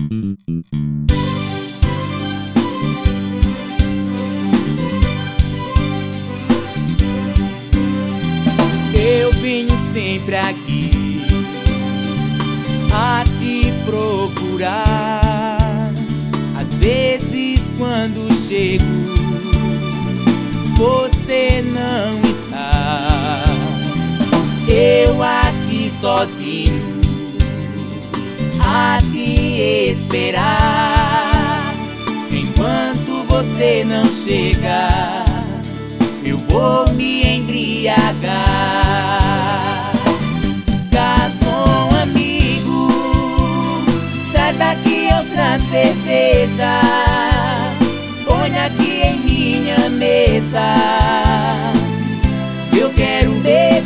Eu venho sempre aqui a te procurar. Às vezes quando chego, você não está. Eu aqui sozinho a te esperar. Enquanto você não chega, eu vou me embriagar. Garçom amigo, traz aqui outra cerveja, põe aqui em minha mesa, eu quero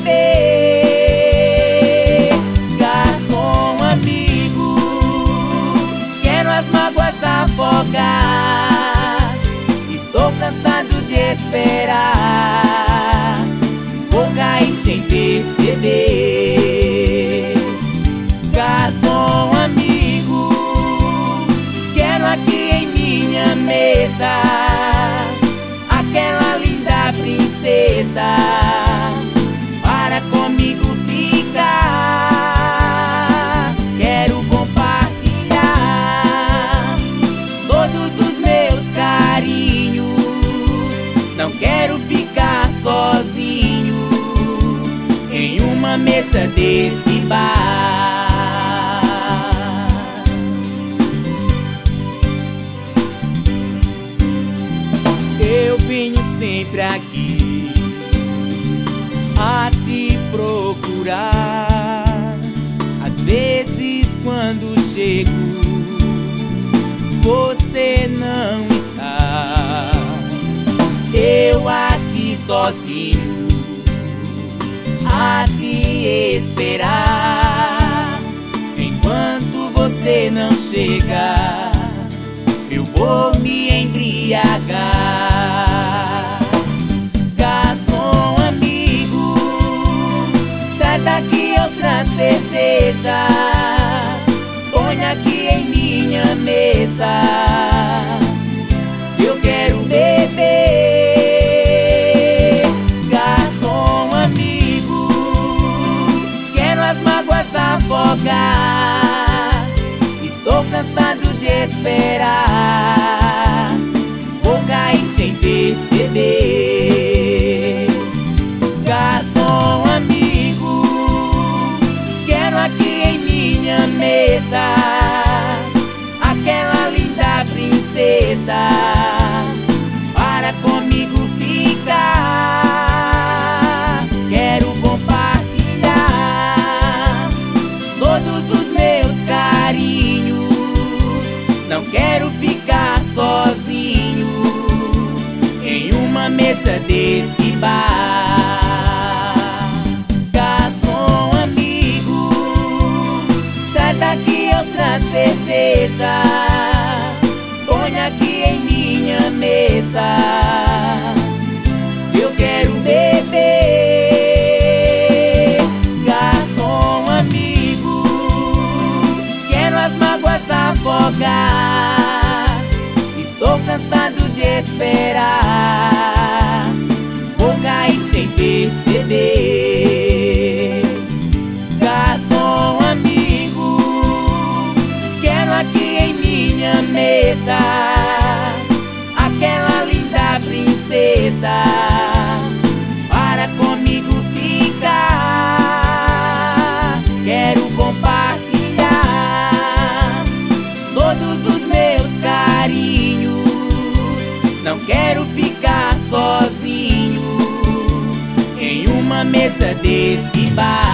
beber. Garçom amigo, quero as mágoas afogar, estou cansado de esperar, vou cair sem perceber. Garçom amigo, quero aqui em minha mesa aquela linda princesa para comigo ficar. Quero compartilhar todos os meus carinhos, não quero ficar sozinho em uma mesa desse bar. Eu venho sempre aqui a te procurar. Às vezes quando chego, você não está. Eu aqui sozinho a te esperar. Enquanto você não chega, eu vou me embriagar. Garçom amigo, traz aqui outra cerveja, põe aqui em minha mesa, eu quero beber. Garçom amigo, quero as mágoas afogar, estou cansado de esperar, vou cair sem perceber. Garçom amigo, quero aqui em minha mesa aquela linda princesa para comigo ficar. Quero compartilhar todos os meus carinhos, não quero ficar sozinho em uma mesa desse bar. Garçom amigo, traz aqui outra cerveja, põe aqui em minha mesa, eu quero beber. Garçom amigo, quero as mágoas afogar, estou cansado de esperar, vou cair sem perceber. Garçom amigo, quero aqui em minha mesa aquela linda princesa para comigo ficar. Quero compartilhar todos os meus carinhos, não quero ficar sozinho em uma mesa desse bar.